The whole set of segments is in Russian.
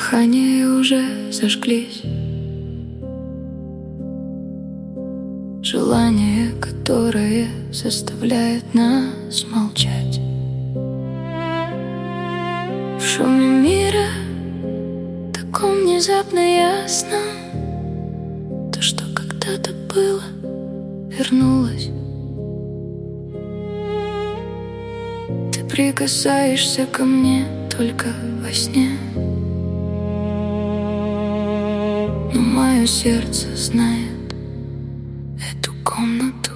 Дыхание уже зажглись, желание, которое заставляет нас молчать. В шуме мира, таком внезапно ясном, то, что когда-то было, вернулось. Ты прикасаешься ко мне только во сне, но мое сердце знает эту комнату.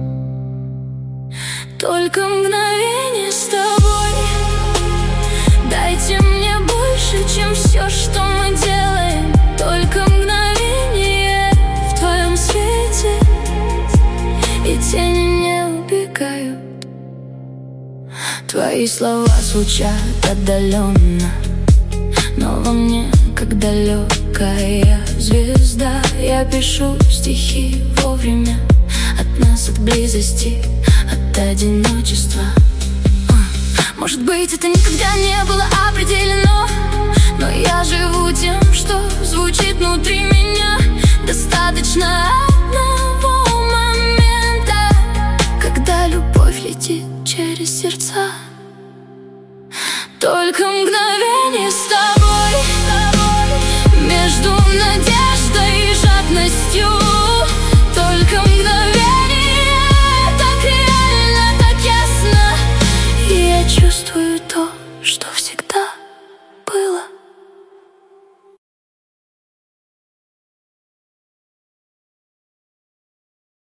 Только мгновение с тобой, дайте мне больше, чем все, что мы делаем. Только мгновение в твоем свете, и тени не убегают. Твои слова звучат отдаленно, но во мне, как далекая звезда, я пишу стихи вовремя. От нас, от близости, от одиночества. Может быть, это никогда не было определено, но я живу тем, что звучит внутри меня. Достаточно одного момента, когда любовь летит через сердца. Только мгновение